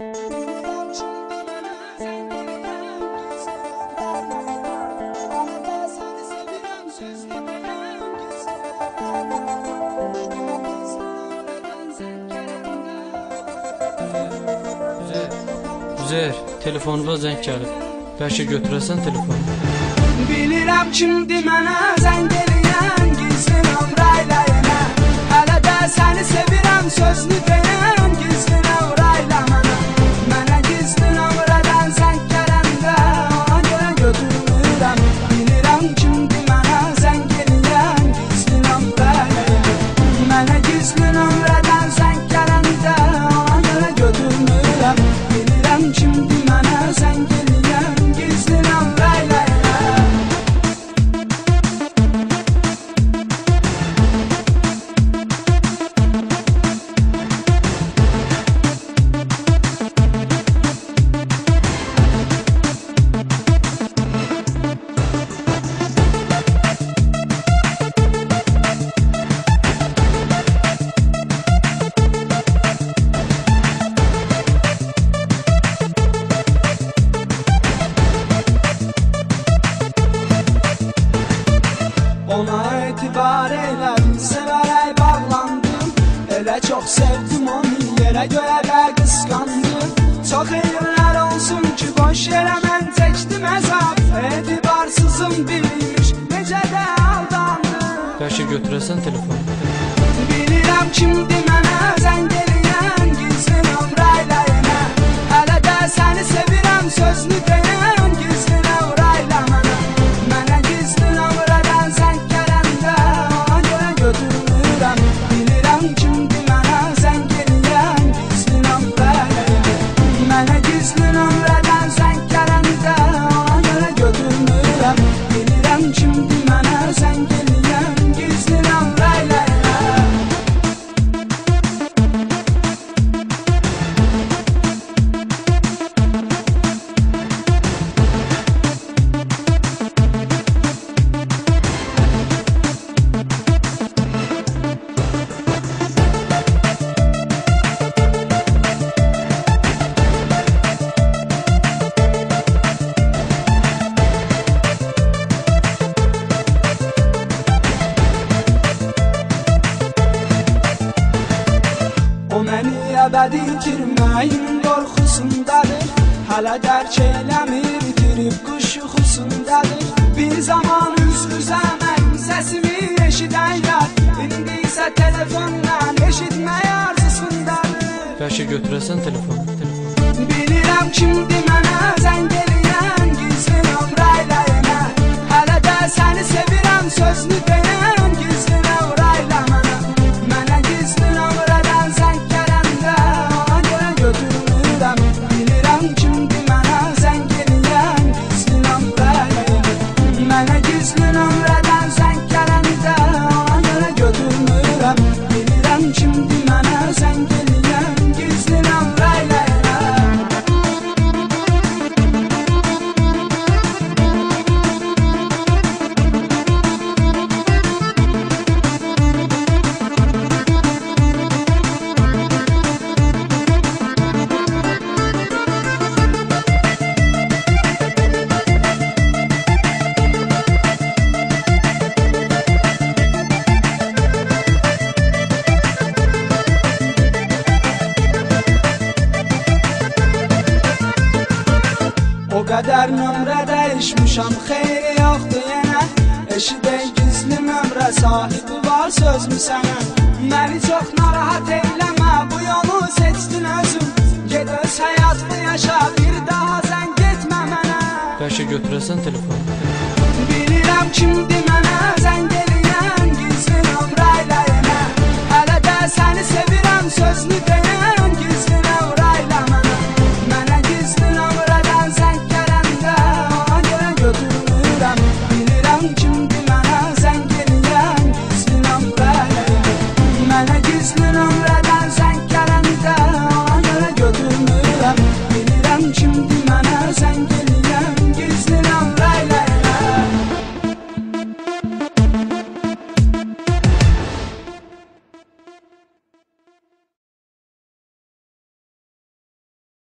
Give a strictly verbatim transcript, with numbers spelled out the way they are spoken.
Üzeyir, telefonuna zəng gəlib. Bəlkə götürəsən telefonu. Bilirəm kimdir mənə zəng eləyən, gizli nömrəylə yenə. Hələ də səni sevirəm sözünü deyən, gizli nömrəylə mənə. Mənə gizli nömrədən zəng gələndə ona görə götürmürəm. Bilirəm kimdir mənə zəng eləyən, gizli nömrəylə yenə. Mənə gizli nömrədən zəng gələndə ona görə götürmürəm. Bilirəm kimdir mənə zəng eləyən, gizli nömrəylə yenə. Ona etibar elədim, sevərək bağlandım. Elə çox sevdim onu, yerə göyə də qısqandım. Çox eyirlər olsun ki, boş yerə mən çəkdim əzab. Etibarsızım bilmiş, necə də aldandım. Bəlkə götürəsən telefonu. Bilirəm kimdir mənə zəng eləyən, gizli nömrəylə yenə. Hələ də səni sevirəm sözünü deyən, gizli nömrəylə mənə. Mənə gizli nömrədən zəng gələndə ona görə götürmürəm. Bilirəm kimdir mənə zəng eləyən, gizli nömrəylə yenə. Mənə gizli nömrədən zəng gələndə ona görə götürmürəm. Bilirəm kimdir mənə zəng eləyən, gizli nömrəylə yenə. O məni əbədi itirməyin qorxusundadır. Hələ dərk eləmir, girib quş yuxusundadır. Bir zaman üz-üzə mən səsimi eşidən yar, İndi isə telefondan eşitmək arzusundadır. Bəlkə götürəsən telefonu. Bilirəm kimdir mənə zəng eləyən, gizli nömrəylə yenə. Hələ də səni sevirəm sözünü deyən, gizli nömrəylə mənə. Mənə gizli nömrədən zəng gələndə ona görə götürmürəm. Bilirəm kimdir mənə zəng eləyən, gizli nömrəylə yenə. Mənə gizli nömrədən zəng gələndə ona görə götürmürəm. Bilirəm kimdir mənə zəng eləyən, gizli nömrəylə yenə. O qədər nömrə dəyişmişəm, xeyri yoxdur yenə. Eşidək gizli nömrə sahibi var sözmü sənə. Məni çox narahat eyləmə, bu yolu seçdin özün. Ged öz həyatını yaşa, bir daha zəng etmə mənə. Bəlkə götürəsən telefonu. Bilirəm kimdir mənə zəng eləyən,